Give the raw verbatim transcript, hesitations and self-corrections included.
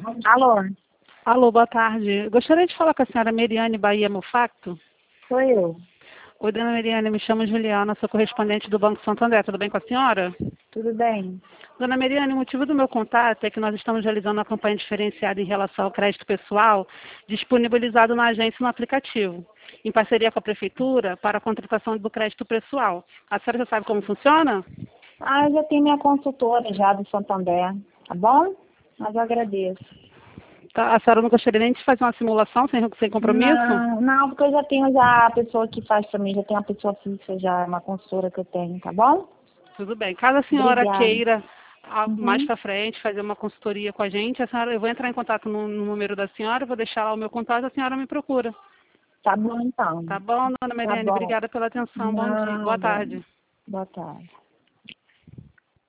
Alô, Alô, boa tarde. Gostaria de falar com a senhora Meriane Bahia Mufacto. sou eu. Oi, dona Meriane, me chamo Juliana, sou correspondente do Banco Santo André. Tudo bem com a senhora? Tudo bem? Dona Meriane, o motivo do meu contato é que nós estamos realizando uma campanha diferenciada em relação ao crédito pessoal disponibilizado na agência e no aplicativo, em parceria com a Prefeitura para a contratação do crédito pessoal. A senhora já sabe como funciona? Ah, eu já tenho minha consultora já do Santander, tá bom? Mas eu agradeço. Tá, a senhora não gostaria nem de fazer uma simulação sem, sem compromisso? Não, não, porque eu já tenho já a pessoa que faz pra mim, já tenho uma pessoa fixa já, uma consultora que eu tenho, tá bom? Tudo bem. Caso a senhora Obrigada. queira ah, mais Uhum. para frente fazer uma consultoria com a gente, a senhora, eu vou entrar em contato no, no número da senhora, vou deixar lá o meu contato, a senhora me procura. Tá bom então. Tá bom, dona Tá Mariane? bom. Obrigada pela atenção. Bom dia. Boa Nada. tarde. Boa tarde.